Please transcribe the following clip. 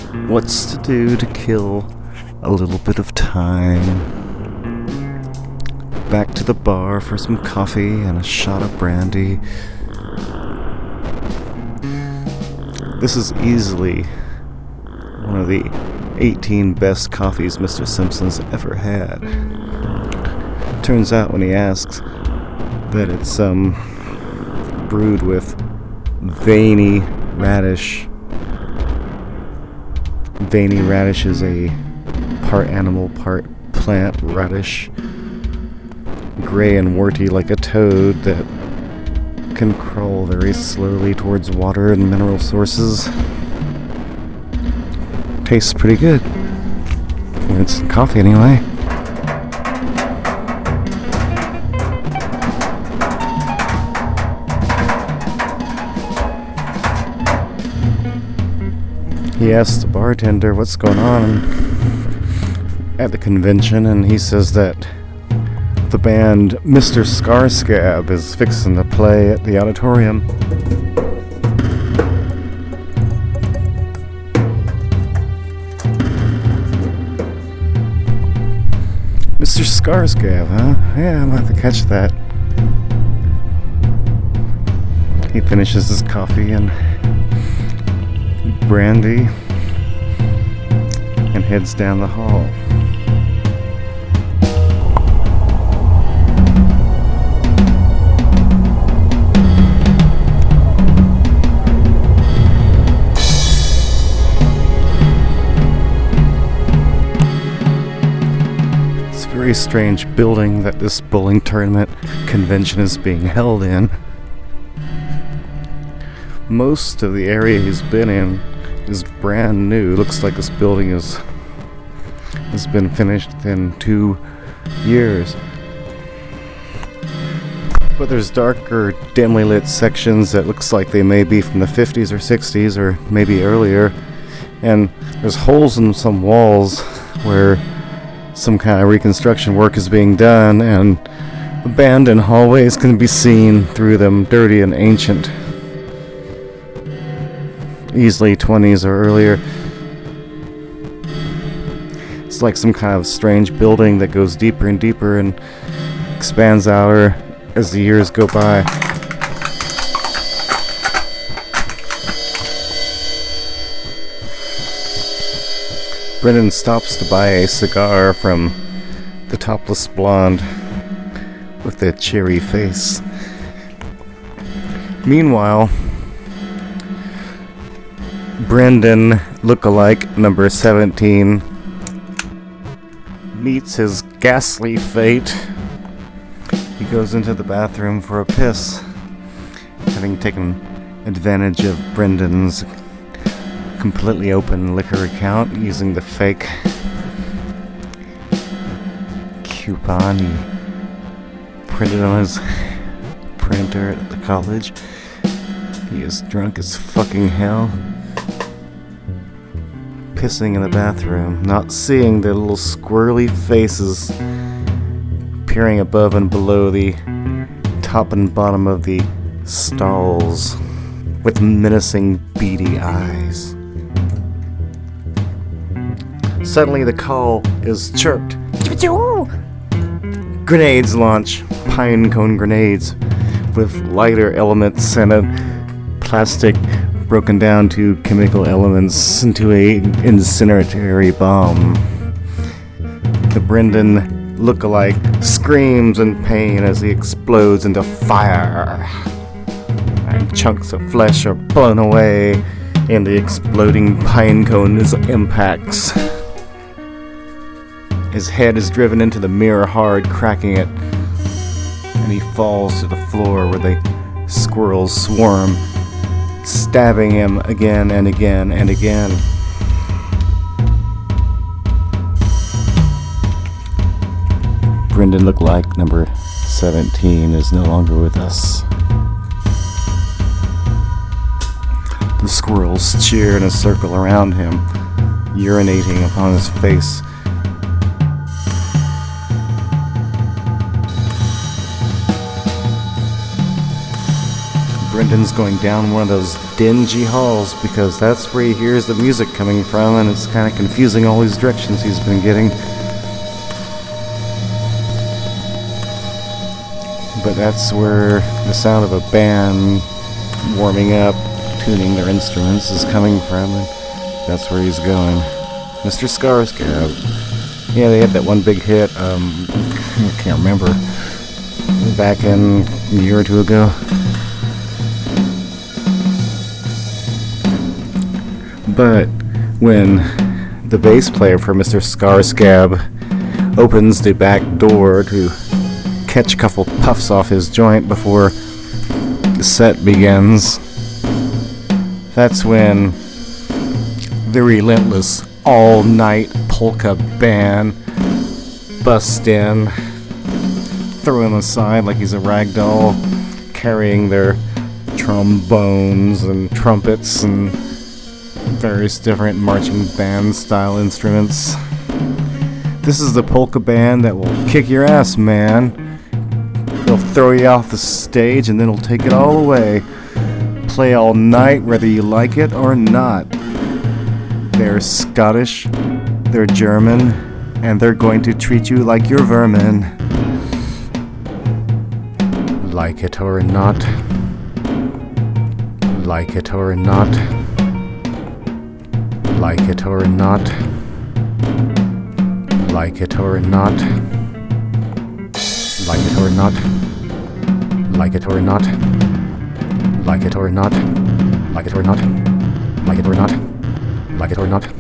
what's to do to kill a little bit of time. Back to the bar for some coffee and a shot of brandy. This is easily one of the 18 best coffees Mr. Simpson's ever had. Turns out when he asks that it's brewed with veiny radish. Veiny radish is a part animal, part plant radish. Gray and warty like a toad that can crawl very slowly towards water and mineral sources. Tastes pretty good. When it's coffee anyway. He asks the bartender what's going on at the convention, and he says that the band Mr. Skarsgård is fixing to play at the auditorium. Mr. Skarsgård, huh? Yeah, I'm gonna have to catch that. He finishes his coffee and brandy and heads down the hall. It's a very strange building that this bowling tournament convention is being held in. Most of the area he's been in is brand new. Looks like this building has been finished within 2 years. But there's darker, dimly lit sections that looks like they may be from the 50s or 60s or maybe earlier. And there's holes in some walls where some kind of reconstruction work is being done, and abandoned hallways can be seen through them, dirty and ancient. Easily 20s or earlier. It's like some kind of strange building that goes deeper and deeper and expands outer as the years go by. Brendan stops to buy a cigar from the topless blonde with the cheery face. Meanwhile, Brendan, lookalike number 17, meets his ghastly fate. He goes into the bathroom for a piss, having taken advantage of Brendan's completely open liquor account using the fake coupon he printed on his printer at the college. He is drunk as fucking hell, pissing in the bathroom, not seeing the little squirrely faces peering above and below the top and bottom of the stalls with menacing beady eyes. Suddenly the call is chirped. Grenades launch. Pine cone grenades with lighter elements and a plastic broken down to chemical elements into a incineratory bomb. The Brendan lookalike screams in pain as he explodes into fire, and chunks of flesh are blown away in the exploding pine cone's impacts. His head is driven into the mirror hard, cracking it, and he falls to the floor where the squirrels swarm, stabbing him again and again and again. Brendan lookalike number 17 is no longer with us. The squirrels cheer in a circle around him, urinating upon his face. Brendan's going down one of those dingy halls because that's where he hears the music coming from, and it's kind of confusing all these directions he's been getting. But that's where the sound of a band warming up, tuning their instruments is coming from, and that's where he's going. Mr. Skarsgård. Yeah, they had that one big hit, I can't remember, back in a year or two ago. But when the bass player for Mr. Skarsgård opens the back door to catch a couple puffs off his joint before the set begins, that's when the relentless all-night polka band busts in, throw him aside like he's a rag doll, carrying their trombones and trumpets and various different marching band style instruments. This is the polka band that will kick your ass, man. They'll throw you off the stage and then they'll take it all away. Play all night whether you like it or not. They're Scottish, they're German, and they're going to treat you like you're vermin. Like it or not. Like it or not. Like it or not. Like it or not. Like it or not. Like it or not. Like it or not. Like it or not. Like it or not. Like it or not.